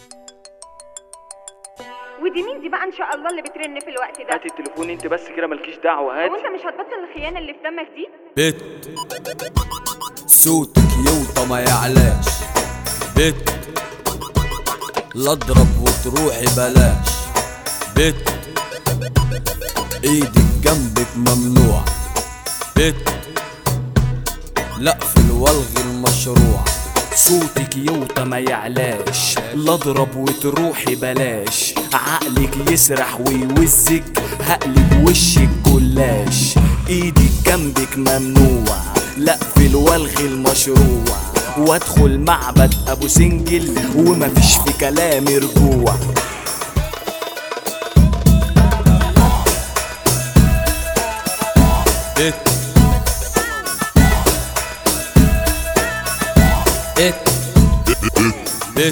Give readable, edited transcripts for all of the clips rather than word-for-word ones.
ودي مين دي بقى ان شاء الله اللي بترن في الوقت ده؟ هاتي التليفون انت بس كده، مالكيش دعوه. هاتي. هو انت مش هتبطل الخيانه اللي في دمك دي؟ بت صوتك يوطى ما يعلاش، بت لا اضرب وتروحي بلاش، بت ايدك جنبك ممنوع، بت لا في الولغ المشروع. صوتك يوطى ما يعلاش، لا اضرب وتروحي بلاش، عقلك يسرح ويوزك هقلب وشك جلاش. ايدك جنبك ممنوع، لا في الولغ المشروع، وادخل معبد ابو سنجل ومفيش في كلامي رجوع. بت بت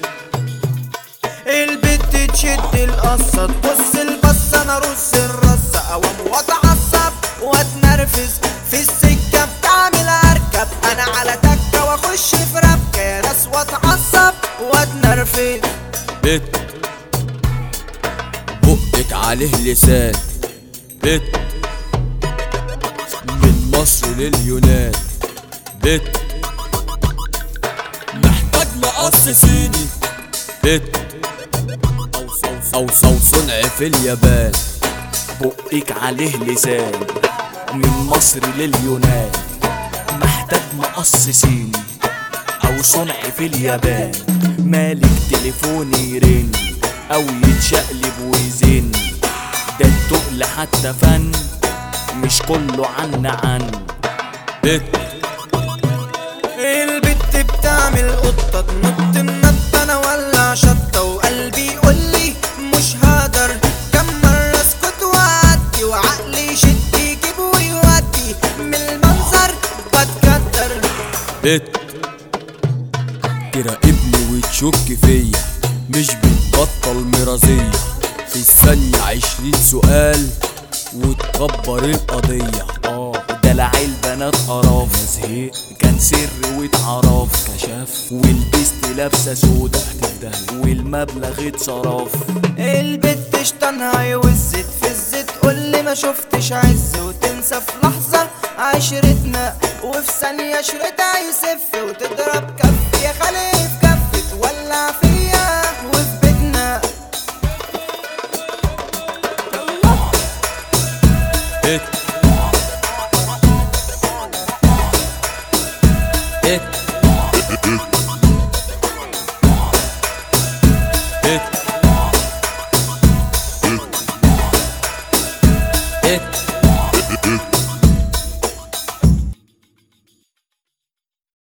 البت تشد القصة تبص البصة انا ارص الرصة اوام واتعصب واتنرفز في السكة بتعمل اركب انا على تكة واخش في ربكة يا ناس واتعصب واتنرفز. بت بقك عليه لسان، بت من مصر لليونان، بت محتاج مقص صيني، بت أو صنع في اليابان. بقك عليه لسان من مصر لليونان، محتاج مقص صيني او صنع في اليابان. مالك تليفوني يرن او يتشقلب ويزن، ده التقل حتى فن مش كله عن بت البت بتعمل قطة تنط النط انا ولع شطة وقلبي يقولي مش هقدر كم مرة اسكت واعدي وعقلي يشد يجيب ويودي من المنظر بتكتر. بت تراقبني وتشك فيا مش بتبطل مرازية، في الثانية 20 سؤال وتكبر القضية. دلع البنات قرف زهق كان سر واتعرف كشف، ولبست لابسه سودا والمبلغ اتصرف. البت شطانها يوزت في الزيت قولي ما شفتش عز وتنسى في لحظة عشرتنا وفي ثانية شريطها يسف وتضرب كف يا خليف كف تولع فيا وفي بيتنا. بت بت